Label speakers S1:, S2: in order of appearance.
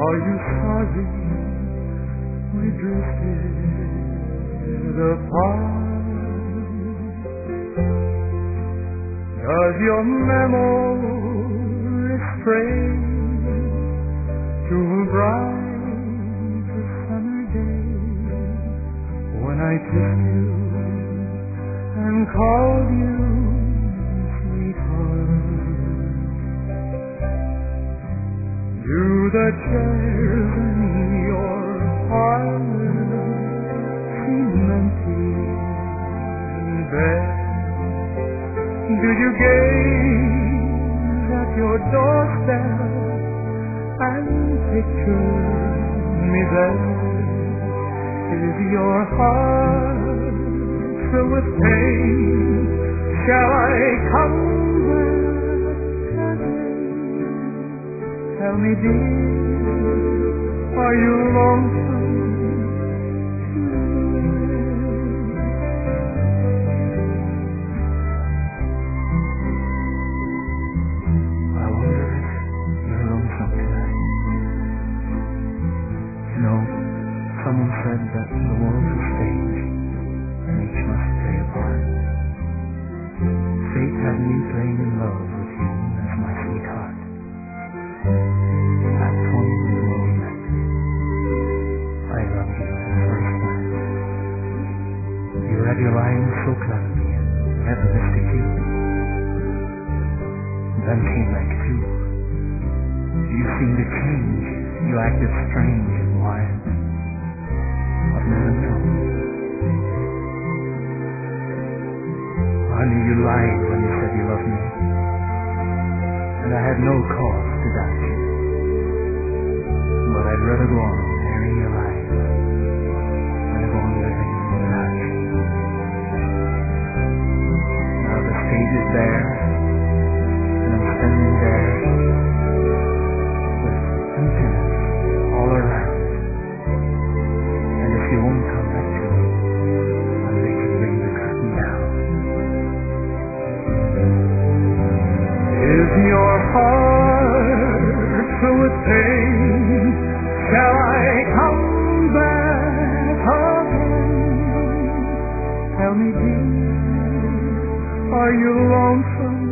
S1: Are you sorry we drifted apart? Does your memory stray to a bright summer day when I kissed you and called you sweetheart? Do the chairs in your parlor seem empty and bare? Do you gaze at your doorstep and picture me there? Is your heart filled with pain? Shall I come back again? Tell me, dear, are you lonesome? I wonder if you're lonesome tonight. You know, someone said that the world's a stage and each must play a part. Fate had me playing in love with you as my sweetheart. That point we all met. I loved you at first glance. You read your lines so cleverly and never missed a cue. Then came Act Two. You seemed to change. You acted strange and wild. I've never known. I knew you lied when you said you loved me, and I had no cause to doubt you. But I'd rather go on marrying your life than go on living without you. Now the stage is there, and I'm standing there with emptiness all around. And if you won't come back to me, then they can bring the curtain down. Is your heart filled with pain? Shall I come back again? Tell me, dear, are you lonesome?